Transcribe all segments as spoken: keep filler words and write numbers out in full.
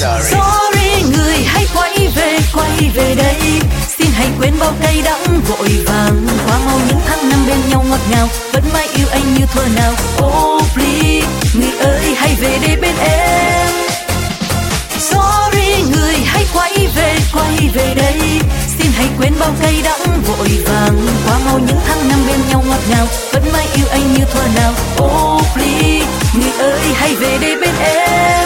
Sorry người hãy quay về, quay về đây. Xin hãy quên bao cay đắng vội vàng, qua mau những tháng năm bên nhau ngọt ngào, vẫn mãi yêu anh như thuở nào. Oh please, người ơi hãy về đây bên em. Sorry người hãy quay về, quay về đây. Xin hãy quên bao cay đắng vội vàng, qua mau những tháng năm bên nhau ngọt ngào, vẫn mãi yêu anh như thuở nào. Oh please, người ơi hãy về đây bên em.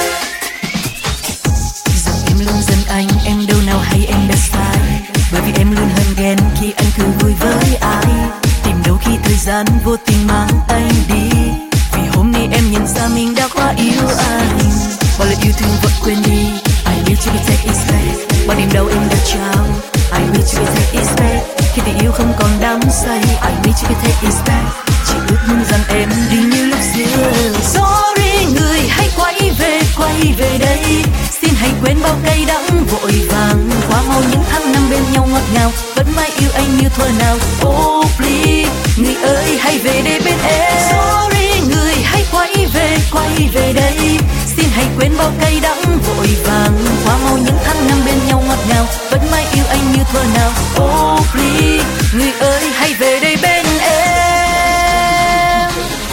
Rằng em luôn giận anh, em đâu nào hay em đã sai, bởi vì em luôn hờn ghen khi anh cứ vui với ai. Tìm đâu khi thời gian vô tình mang anh đi, vì hôm nay em nhận ra mình đã quá yêu anh. Bao lời yêu thương vẫn quên đi, I need to be take it back. Bao niềm đau em đã trao, I need to be take it back. Khi tình yêu không còn đắm say, I need to be take it back. Chỉ ước muốn rằng em đi như lúc xưa. Sorry người hãy quay về, quay về đây. Xin hãy quên bao cay đắng vội vàng, qua mau những tháng năm bên nhau ngọt ngào, vẫn mãi yêu anh như thuở nào. Oh please, người ơi hãy về đây bên em. Sorry người hãy quay về, quay về đây. Xin hãy quên bao cay đắng vội vàng, qua mau những tháng năm bên nhau ngọt ngào, vẫn mãi yêu anh như thuở nào. Oh please, người ơi hãy về đây bên em.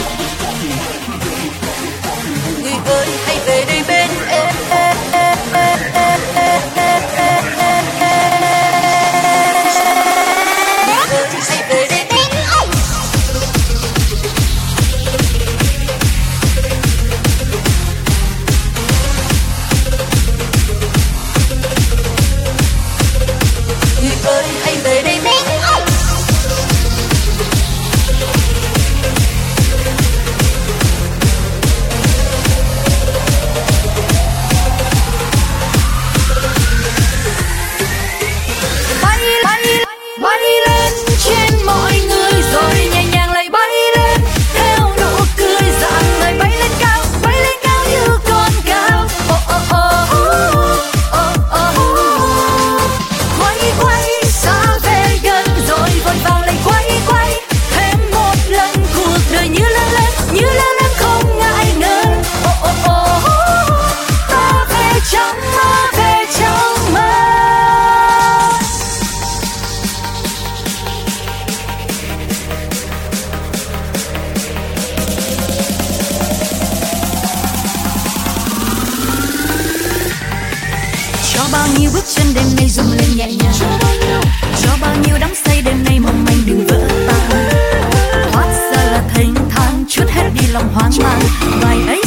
Người ơi hãy về đây bên em. Bao nhiêu bước chân đêm nay rung lên nhẹ nhàng, cho bao nhiêu đắm say đêm nay mong manh đừng vỡ tan. Hóa ra là thênh thang chút hết đi lòng hoang mang, bài ấy